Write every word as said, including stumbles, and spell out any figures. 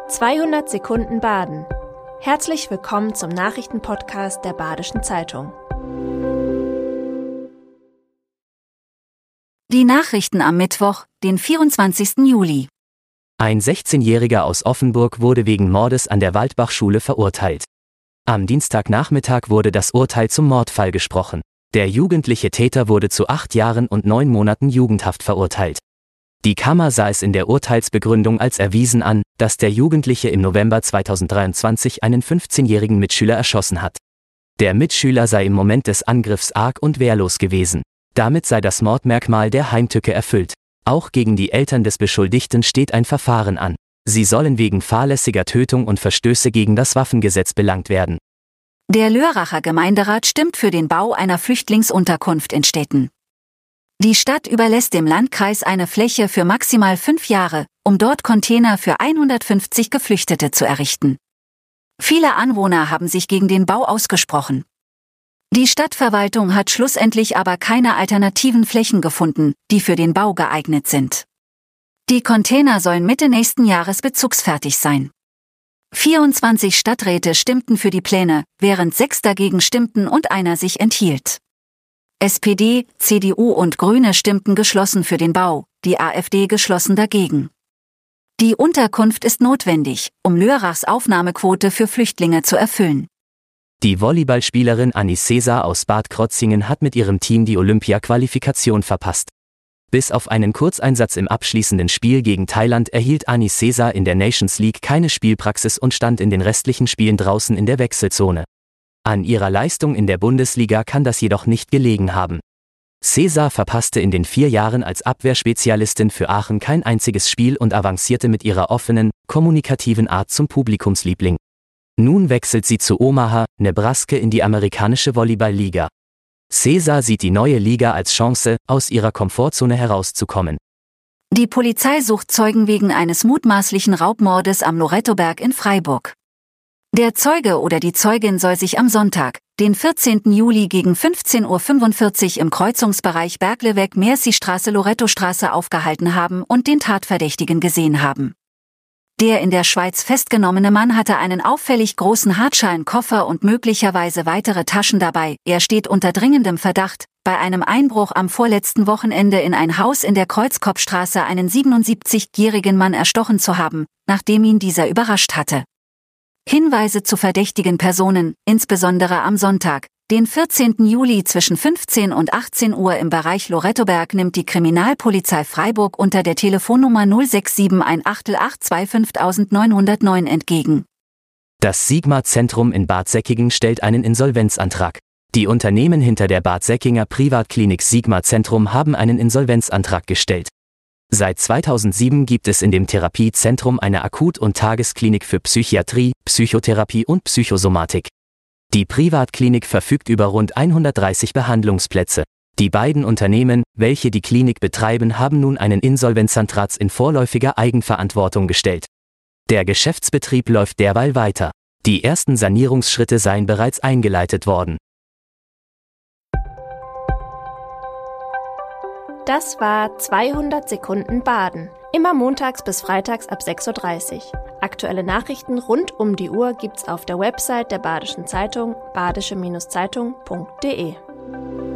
zweihundert Sekunden Baden. Herzlich willkommen zum Nachrichtenpodcast der Badischen Zeitung. Die Nachrichten am Mittwoch, den vierundzwanzigsten Juli. Ein sechzehnjähriger aus Offenburg wurde wegen Mordes an der Waldbachschule verurteilt. Am Dienstagnachmittag wurde das Urteil zum Mordfall gesprochen. Der jugendliche Täter wurde zu acht Jahren und neun Monaten Jugendhaft verurteilt. Die Kammer sah es in der Urteilsbegründung als erwiesen an, dass der Jugendliche im November zweitausenddreiundzwanzig einen fünfzehnjährigen Mitschüler erschossen hat. Der Mitschüler sei im Moment des Angriffs arg und wehrlos gewesen. Damit sei das Mordmerkmal der Heimtücke erfüllt. Auch gegen die Eltern des Beschuldigten steht ein Verfahren an. Sie sollen wegen fahrlässiger Tötung und Verstöße gegen das Waffengesetz belangt werden. Der Lörracher Gemeinderat stimmt für den Bau einer Flüchtlingsunterkunft in Städten. Die Stadt überlässt dem Landkreis eine Fläche für maximal fünf Jahre, um dort Container für hundertfünfzig Geflüchtete zu errichten. Viele Anwohner haben sich gegen den Bau ausgesprochen. Die Stadtverwaltung hat schlussendlich aber keine alternativen Flächen gefunden, die für den Bau geeignet sind. Die Container sollen Mitte nächsten Jahres bezugsfertig sein. vierundzwanzig Stadträte stimmten für die Pläne, während sechs dagegen stimmten und einer sich enthielt. S P D, C D U und Grüne stimmten geschlossen für den Bau, die AfD geschlossen dagegen. Die Unterkunft ist notwendig, um Lörrachs Aufnahmequote für Flüchtlinge zu erfüllen. Die Volleyballspielerin Anis Sezer aus Bad Krozingen hat mit ihrem Team die Olympia-Qualifikation verpasst. Bis auf einen Kurzeinsatz im abschließenden Spiel gegen Thailand erhielt Anis Sezer in der Nations League keine Spielpraxis und stand in den restlichen Spielen draußen in der Wechselzone. An ihrer Leistung in der Bundesliga kann das jedoch nicht gelegen haben. Sezer verpasste in den vier Jahren als Abwehrspezialistin für Aachen kein einziges Spiel und avancierte mit ihrer offenen, kommunikativen Art zum Publikumsliebling. Nun wechselt sie zu Omaha, Nebraska in die amerikanische Volleyball-Liga. Sezer sieht die neue Liga als Chance, aus ihrer Komfortzone herauszukommen. Die Polizei sucht Zeugen wegen eines mutmaßlichen Raubmordes am Lorettoberg in Freiburg. Der Zeuge oder die Zeugin soll sich am Sonntag, den vierzehnten Juli gegen fünfzehn Uhr fünfundvierzig im Kreuzungsbereich Bergleweg-Merci-Straße-Lorettostraße aufgehalten haben und den Tatverdächtigen gesehen haben. Der in der Schweiz festgenommene Mann hatte einen auffällig großen Hartschalenkoffer und möglicherweise weitere Taschen dabei. Er steht unter dringendem Verdacht, bei einem Einbruch am vorletzten Wochenende in ein Haus in der Kreuzkopfstraße einen siebenundsiebzigjährigen Mann erstochen zu haben, nachdem ihn dieser überrascht hatte. Hinweise zu verdächtigen Personen, insbesondere am Sonntag, den vierzehnten Juli zwischen fünfzehn und achtzehn Uhr im Bereich Lorettoberg, nimmt die Kriminalpolizei Freiburg unter der Telefonnummer null sechs sieben eins acht acht zwei fünf neun null neun entgegen. Das Sigma-Zentrum in Bad Säckingen stellt einen Insolvenzantrag. Die Unternehmen hinter der Bad Säckinger Privatklinik Sigma-Zentrum haben einen Insolvenzantrag gestellt. Seit zweitausendsieben gibt es in dem Therapiezentrum eine Akut- und Tagesklinik für Psychiatrie, Psychotherapie und Psychosomatik. Die Privatklinik verfügt über rund hundertdreißig Behandlungsplätze. Die beiden Unternehmen, welche die Klinik betreiben, haben nun einen Insolvenzantrag in vorläufiger Eigenverantwortung gestellt. Der Geschäftsbetrieb läuft derweil weiter. Die ersten Sanierungsschritte seien bereits eingeleitet worden. Das war zweihundert Sekunden Baden. Immer montags bis freitags ab sechs Uhr dreißig. Aktuelle Nachrichten rund um die Uhr gibt's auf der Website der Badischen Zeitung badische Zeitung punkt de.